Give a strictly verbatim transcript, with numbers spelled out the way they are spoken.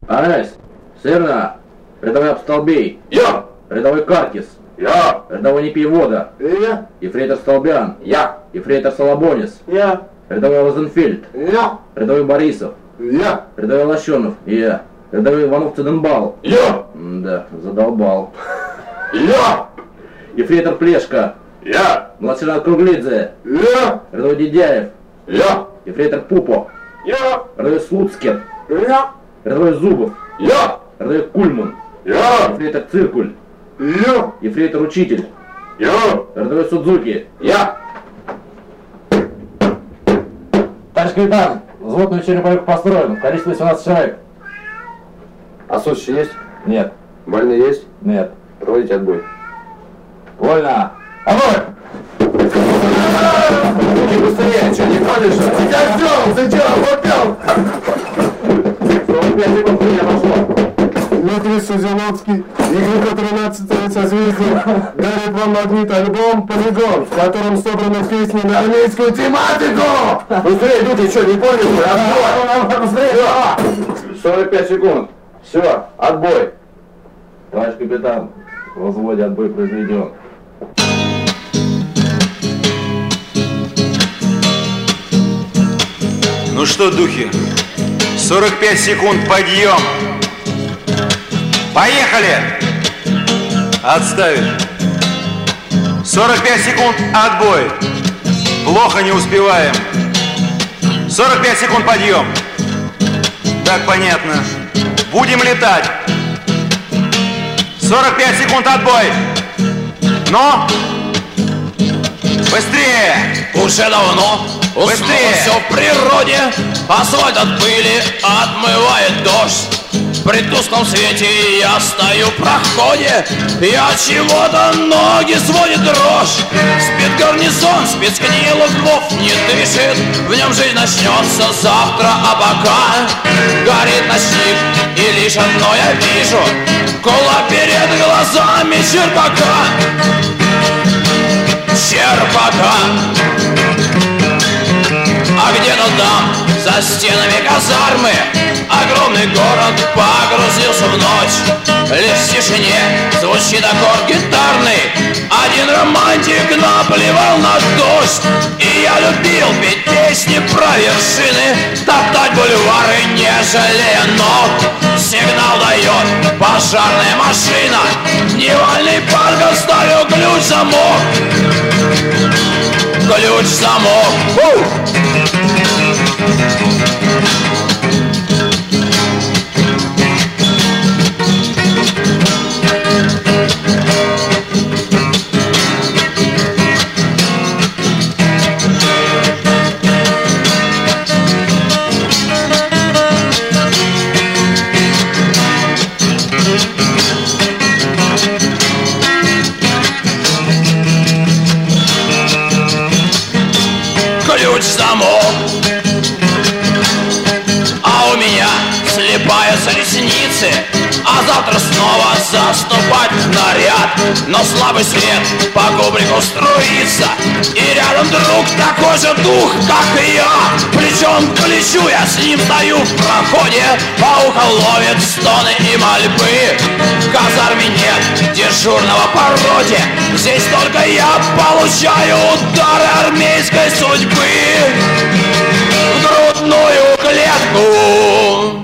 Арес, Сырна, рядовой Обстолбей. Я! Рядовой Каркис. Я! Рядовой Не пей вода. Я! Ефрейтор Столбян. Я! Ефрейтор Солобонис. Я! Рядовой Розенфельд. Я! Рядовой Борисов. Я! Рядовой Лощенов. Я. Рядовой Иванов Циденбал. Я! Да, задолбал. Я! Ефрейтор Плешка. Я! Младший лейтенант Круглидзе. Я! Рядовой Дедяев. Я! Ефрейтор Пупо. Я! Рядовой Слуцкер. Я! Рядовой Зубов. Я! Рядовой Кульман. Я! Ефрейтор Циркуль. Я! Ефрейтор Учитель. Я! Рядовой Судзуки. Я! Товарищ капитан, взвод на вечерний полет построен. Количество восемнадцать человек. А сочи есть? Нет. Больные есть? Нет. Проводите отбой. Вольно. Огонь! Руки быстрее, что, не ходишь? Я сделал, ты делал, попел! сорок пять секунд время пошло. Дмитрий Сузиновский, Игорь тринадцатое созвездие, дарит вам магнит альбом «Полигон», в котором собраны песни на армейскую тематику! Быстрее, люди, что, не поняли? Отбой! Быстрее! сорок пять секунд. Все, отбой. Товарищ капитан, в взводе отбой произведен. Ну что, духи, сорок пять секунд, подъем. Поехали! Отставить. сорок пять секунд, отбой. Плохо не успеваем. сорок пять секунд, подъем. Так, понятно. Будем летать. сорок пять секунд, отбой. Но! Быстрее! Уже давно уснуло все в природе, асфальт от пыли отмывает дождь. При тусклом свете я стою в проходе, и от чего-то ноги сводит дрожь. Спит гарнизон, спецкнилых лбов не дышит, в нем жизнь начнется завтра, а пока горит ночник, и лишь одно я вижу: кулак перед глазами черпака. Черпака. А где-то там, за стенами казармы, огромный город погрузился в ночь. Лишь в тишине звучит аккорд гитарный. Один романтик наплевал на дождь. И я любил петь песни про вершины, топтать бульвары, не жалея ног. Сигнал дает пожарная машина, дневальный парк оставил ключ-замок. Ключ-замок. Ключ-замок. А у меня слепаются ресницы, а завтра снова заступать в наряд. Но слабый свет по кубрику струится, и рядом друг такой же дух, как и я. Плечом к плечу я с ним стою в проходе, а ухо ловит стоны и мольбы. В казарме нет дежурного по роте, здесь только я получаю удары армейской судьбы в грудную клетку.